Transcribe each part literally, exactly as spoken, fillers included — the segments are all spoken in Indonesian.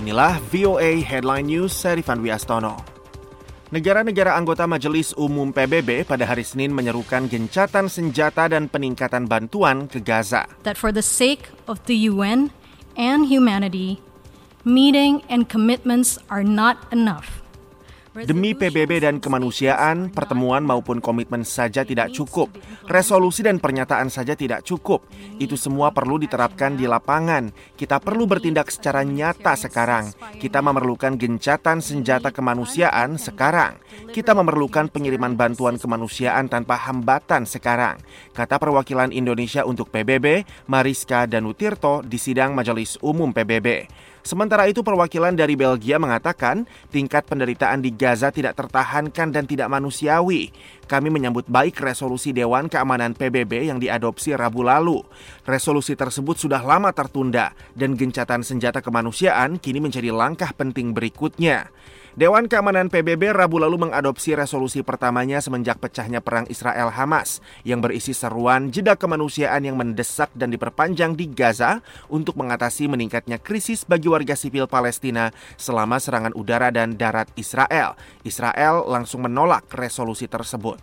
Inilah V O A Headline News, saya Rifan Wiastono. Negara-negara anggota Majelis Umum P B B pada hari Senin menyerukan gencatan senjata dan peningkatan bantuan ke Gaza. That for the sake of the U N and humanity, meeting and commitments are not enough. Demi P B B dan kemanusiaan, pertemuan maupun komitmen saja tidak cukup. Resolusi dan pernyataan saja tidak cukup. Itu semua perlu diterapkan di lapangan. Kita perlu bertindak secara nyata sekarang. Kita memerlukan gencatan senjata kemanusiaan sekarang. Kita memerlukan pengiriman bantuan kemanusiaan tanpa hambatan sekarang, kata perwakilan Indonesia untuk P B B, Mariska Danutirto, di sidang Majelis Umum P B B. Sementara itu, perwakilan dari Belgia mengatakan tingkat penderitaan di Gaza tidak tertahankan dan tidak manusiawi. Kami menyambut baik resolusi Dewan Keamanan P B B yang diadopsi Rabu lalu. Resolusi tersebut sudah lama tertunda dan gencatan senjata kemanusiaan kini menjadi langkah penting berikutnya. Dewan Keamanan P B B Rabu lalu mengadopsi resolusi pertamanya semenjak pecahnya perang Israel-Hamas yang berisi seruan jeda kemanusiaan yang mendesak dan diperpanjang di Gaza untuk mengatasi meningkatnya krisis bagi warga sipil Palestina selama serangan udara dan darat Israel. Israel langsung menolak resolusi tersebut.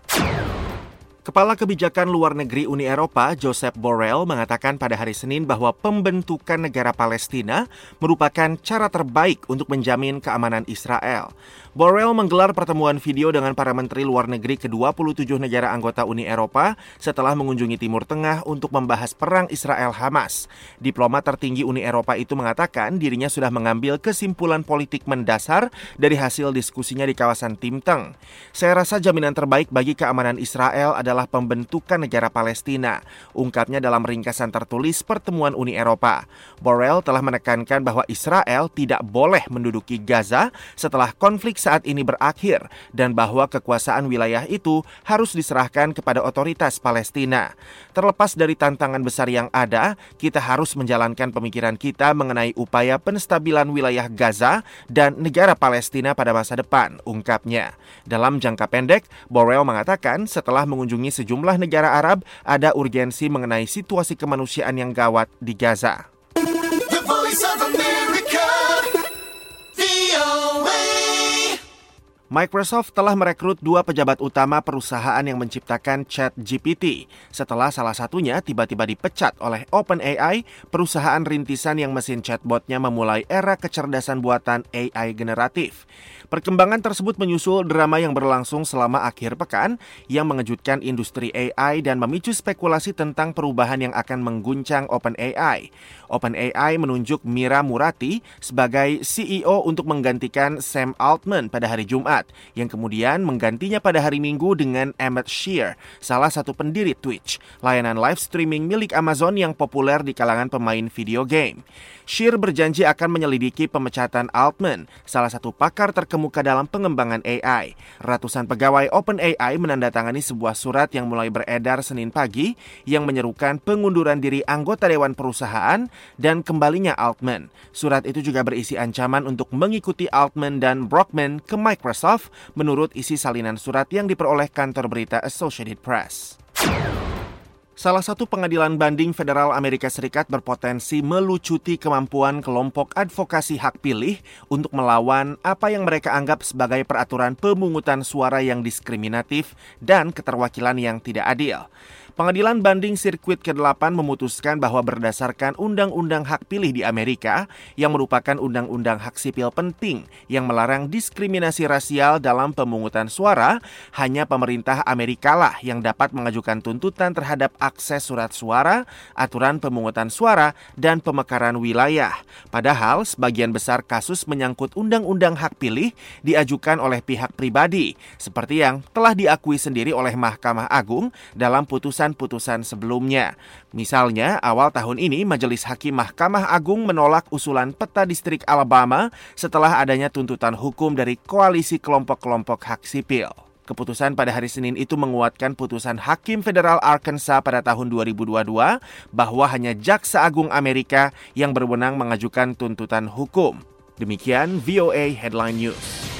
Kepala Kebijakan Luar Negeri Uni Eropa, Josep Borrell, mengatakan pada hari Senin bahwa pembentukan negara Palestina merupakan cara terbaik untuk menjamin keamanan Israel. Borrell menggelar pertemuan video dengan para menteri luar negeri ke dua puluh tujuh negara anggota Uni Eropa setelah mengunjungi Timur Tengah untuk membahas perang Israel-Hamas. Diplomat tertinggi Uni Eropa itu mengatakan dirinya sudah mengambil kesimpulan politik mendasar dari hasil diskusinya di kawasan Timteng. Saya rasa jaminan terbaik bagi keamanan Israel adalah adalah pembentukan negara Palestina, ungkapnya dalam ringkasan tertulis pertemuan Uni Eropa. Borrell telah menekankan bahwa Israel tidak boleh menduduki Gaza setelah konflik saat ini berakhir dan bahwa kekuasaan wilayah itu harus diserahkan kepada otoritas Palestina. Terlepas dari tantangan besar yang ada, kita harus menjalankan pemikiran kita mengenai upaya penstabilan wilayah Gaza dan negara Palestina pada masa depan, ungkapnya. Dalam jangka pendek, Borrell mengatakan setelah mengunjungi sejumlah negara Arab, ada urgensi mengenai situasi kemanusiaan yang gawat di Gaza. The Voice of America, V O A. Microsoft telah merekrut dua pejabat utama perusahaan yang menciptakan ChatGPT setelah salah satunya tiba-tiba dipecat oleh OpenAI, perusahaan rintisan yang mesin chatbotnya memulai era kecerdasan buatan A I generatif. Perkembangan tersebut menyusul drama yang berlangsung selama akhir pekan yang mengejutkan industri A I dan memicu spekulasi tentang perubahan yang akan mengguncang OpenAI. OpenAI menunjuk Mira Murati sebagai C E O untuk menggantikan Sam Altman pada hari Jumat, yang kemudian menggantinya pada hari Minggu dengan Emmett Shear, salah satu pendiri Twitch, layanan live streaming milik Amazon yang populer di kalangan pemain video game. Shear berjanji akan menyelidiki pemecatan Altman, salah satu pakar terkemuka dalam pengembangan A I. Ratusan pegawai OpenAI menandatangani sebuah surat yang mulai beredar Senin pagi yang menyerukan pengunduran diri anggota dewan perusahaan dan kembalinya Altman. Surat itu juga berisi ancaman untuk mengikuti Altman dan Brockman ke Microsoft menurut isi salinan surat yang diperoleh kantor berita Associated Press. Salah satu pengadilan banding federal Amerika Serikat berpotensi melucuti kemampuan kelompok advokasi hak pilih untuk melawan apa yang mereka anggap sebagai peraturan pemungutan suara yang diskriminatif dan keterwakilan yang tidak adil. Pengadilan banding sirkuit kedelapan memutuskan bahwa berdasarkan Undang-Undang Hak Pilih di Amerika, yang merupakan undang-undang hak sipil penting yang melarang diskriminasi rasial dalam pemungutan suara, hanya pemerintah Amerika lah yang dapat mengajukan tuntutan terhadap akses surat suara, aturan pemungutan suara, dan pemekaran wilayah. Padahal sebagian besar kasus menyangkut Undang-Undang Hak Pilih diajukan oleh pihak pribadi, seperti yang telah diakui sendiri oleh Mahkamah Agung dalam putusan putusan sebelumnya. Misalnya, awal tahun ini Majelis Hakim Mahkamah Agung menolak usulan peta distrik Alabama setelah adanya tuntutan hukum dari koalisi kelompok-kelompok hak sipil. Keputusan pada hari Senin itu menguatkan putusan Hakim Federal Arkansas pada tahun dua ribu dua puluh dua bahwa hanya Jaksa Agung Amerika yang berwenang mengajukan tuntutan hukum. Demikian V O A Headline News.